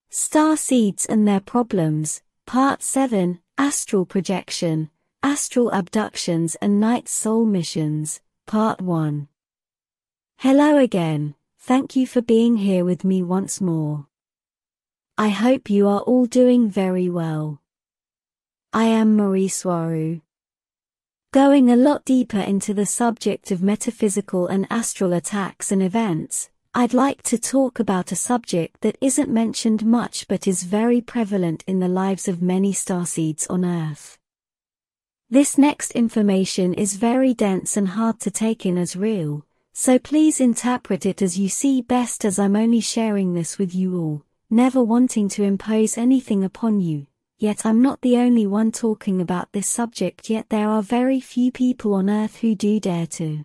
Star Seeds and Their Problems, Part 7, Astral Projection, Astral Abductions and Night Soul Missions, Part 1. Hello again, thank you for being here with me once more. I hope you are all doing very well. I am Marie Swaru. Going a lot deeper into the subject of metaphysical and astral attacks and events, I'd like to talk about a subject that isn't mentioned much but is very prevalent in the lives of many starseeds on Earth. This next information is very dense and hard to take in as real, so please interpret it as you see best, as I'm only sharing this with you all, never wanting to impose anything upon you. Yet I'm not the only one talking about this subject, yet there are very few people on Earth who do dare to.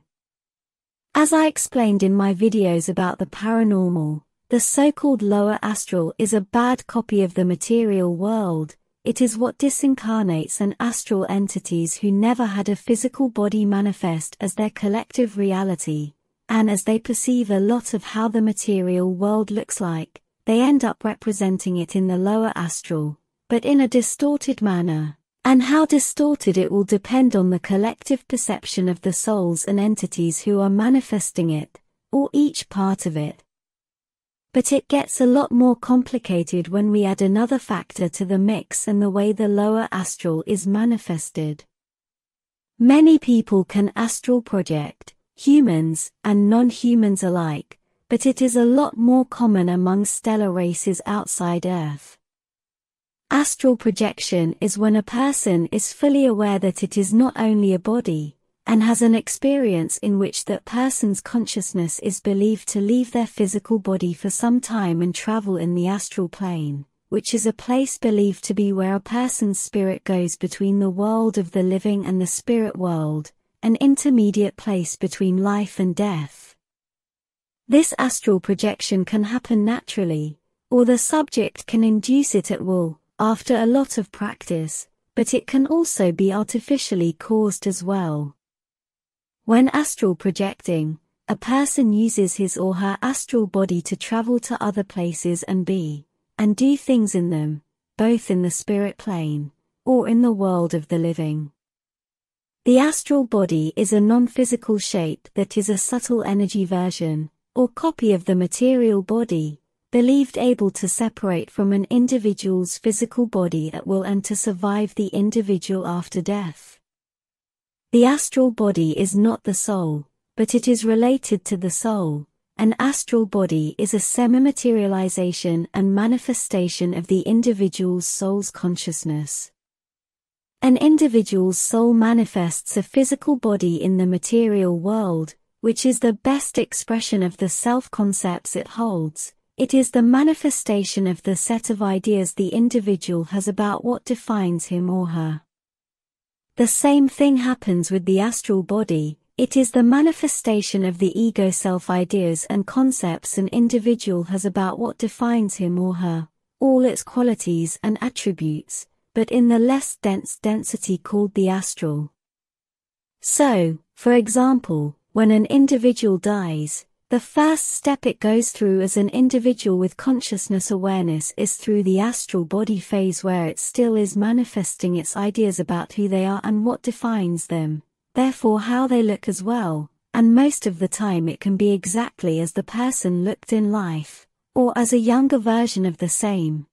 As I explained in my videos about the paranormal, the so-called lower astral is a bad copy of the material world. It is what disincarnates and astral entities who never had a physical body manifest as their collective reality, and as they perceive a lot of how the material world looks like, they end up representing it in the lower astral, but in a distorted manner. And how distorted it will depend on the collective perception of the souls and entities who are manifesting it, or each part of it. But it gets a lot more complicated when we add another factor to the mix, and the way the lower astral is manifested. Many people can astral project, humans and non-humans alike, but it is a lot more common among stellar races outside Earth. Astral projection is when a person is fully aware that it is not only a body, and has an experience in which that person's consciousness is believed to leave their physical body for some time and travel in the astral plane, which is a place believed to be where a person's spirit goes between the world of the living and the spirit world, an intermediate place between life and death. This astral projection can happen naturally, or the subject can induce it at will, after a lot of practice, but it can also be artificially caused as well. When astral projecting, a person uses his or her astral body to travel to other places and be, and do things in them, both in the spirit plane, or in the world of the living. The astral body is a non-physical shape that is a subtle energy version, or copy of the material body, believed able to separate from an individual's physical body at will and to survive the individual after death. The astral body is not the soul, but it is related to the soul. An astral body is a semi-materialization and manifestation of the individual's soul's consciousness. An individual's soul manifests a physical body in the material world, which is the best expression of the self-concepts it holds. It is the manifestation of the set of ideas the individual has about what defines him or her. The same thing happens with the astral body. It is the manifestation of the ego self ideas and concepts an individual has about what defines him or her, all its qualities and attributes, but in the less dense density called the astral. So, for example, when an individual dies, the first step it goes through as an individual with consciousness awareness is through the astral body phase, where it still is manifesting its ideas about who they are and what defines them, therefore how they look as well, and most of the time it can be exactly as the person looked in life, or as a younger version of the same.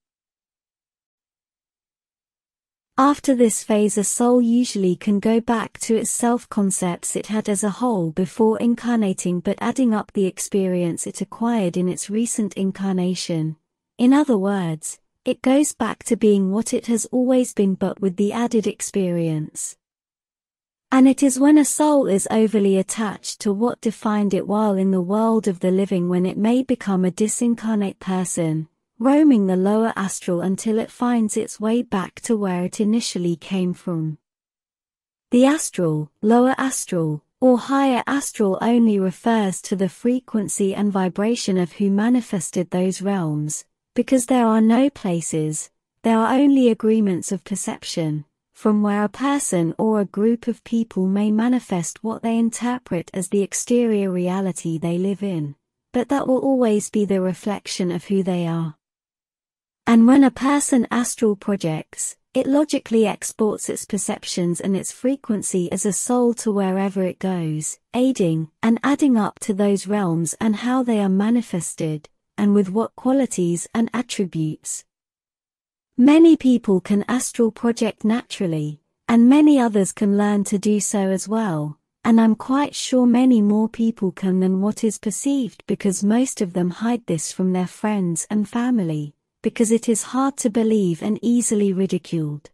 After this phase, a soul usually can go back to its self-concepts it had as a whole before incarnating, but adding up the experience it acquired in its recent incarnation. In other words, it goes back to being what it has always been but with the added experience. And it is when a soul is overly attached to what defined it while in the world of the living when it may become a disincarnate person, roaming the lower astral until it finds its way back to where it initially came from. The astral, lower astral, or higher astral only refers to the frequency and vibration of who manifested those realms, because there are no places, there are only agreements of perception, from where a person or a group of people may manifest what they interpret as the exterior reality they live in, but that will always be the reflection of who they are. And when a person astral projects, it logically exports its perceptions and its frequency as a soul to wherever it goes, aiding and adding up to those realms and how they are manifested, and with what qualities and attributes. Many people can astral project naturally, and many others can learn to do so as well, and I'm quite sure many more people can than what is perceived, because most of them hide this from their friends and family, because it is hard to believe and easily ridiculed.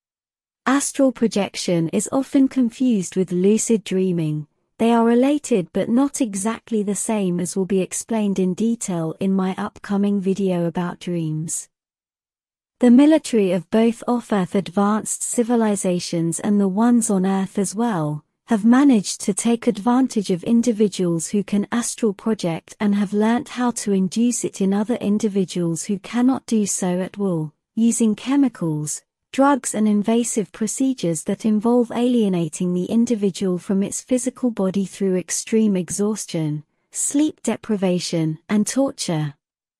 Astral projection is often confused with lucid dreaming. They are related but not exactly the same, as will be explained in detail in my upcoming video about dreams. The military of both off-Earth advanced civilizations and the ones on Earth as well, have managed to take advantage of individuals who can astral project and have learnt how to induce it in other individuals who cannot do so at will, using chemicals, drugs and invasive procedures that involve alienating the individual from its physical body through extreme exhaustion, sleep deprivation, and torture.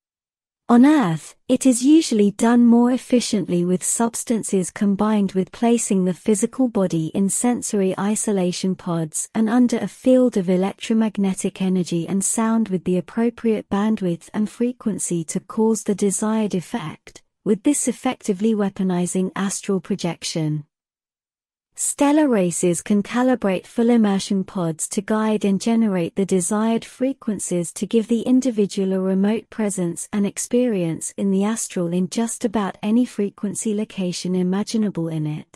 On Earth, it is usually done more efficiently with substances combined with placing the physical body in sensory isolation pods and under a field of electromagnetic energy and sound with the appropriate bandwidth and frequency to cause the desired effect, with this effectively weaponizing astral projection. Stellar races can calibrate full immersion pods to guide and generate the desired frequencies to give the individual a remote presence and experience in the astral in just about any frequency location imaginable in it.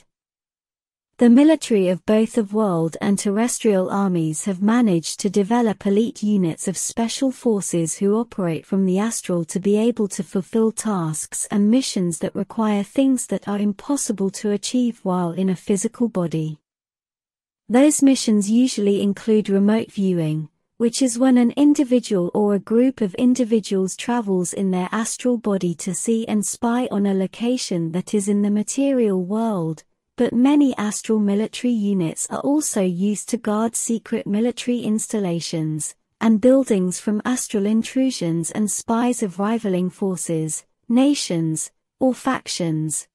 The military of both of world and terrestrial armies have managed to develop elite units of special forces who operate from the astral to be able to fulfill tasks and missions that require things that are impossible to achieve while in a physical body. Those missions usually include remote viewing, which is when an individual or a group of individuals travels in their astral body to see and spy on a location that is in the material world. But many astral military units are also used to guard secret military installations and buildings from astral intrusions and spies of rivaling forces, nations, or factions.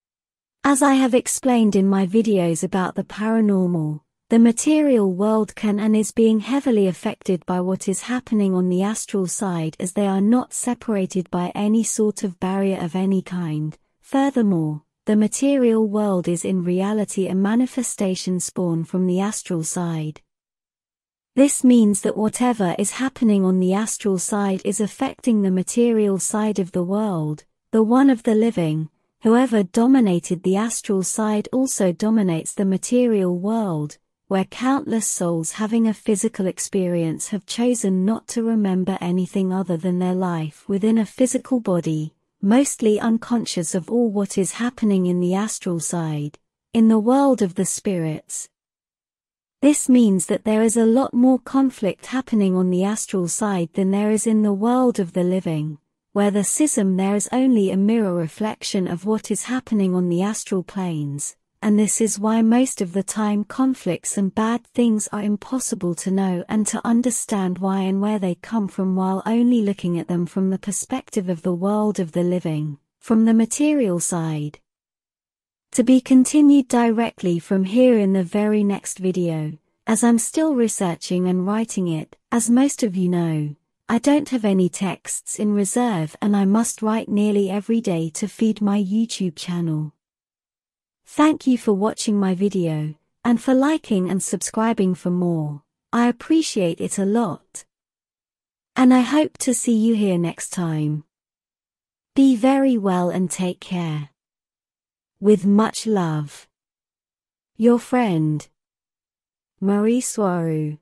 As I have explained in my videos about the paranormal, the material world can and is being heavily affected by what is happening on the astral side, as they are not separated by any sort of barrier of any kind. Furthermore, the material world is in reality a manifestation spawn from the astral side. This means that whatever is happening on the astral side is affecting the material side of the world, the one of the living. Whoever dominated the astral side also dominates the material world, where countless souls having a physical experience have chosen not to remember anything other than their life within a physical body, mostly unconscious of all what is happening in the astral side, in the world of the spirits. This means that there is a lot more conflict happening on the astral side than there is in the world of the living, where the schism there is only a mirror reflection of what is happening on the astral planes, and this is why most of the time conflicts and bad things are impossible to know and to understand why and where they come from while only looking at them from the perspective of the world of the living, from the material side. To be continued directly from here in the very next video, as I'm still researching and writing it. As most of you know, I don't have any texts in reserve and I must write nearly every day to feed my YouTube channel. Thank you for watching my video, and for liking and subscribing for more. I appreciate it a lot. And I hope to see you here next time. Be very well and take care. With much love. Your friend, Marie Soirou.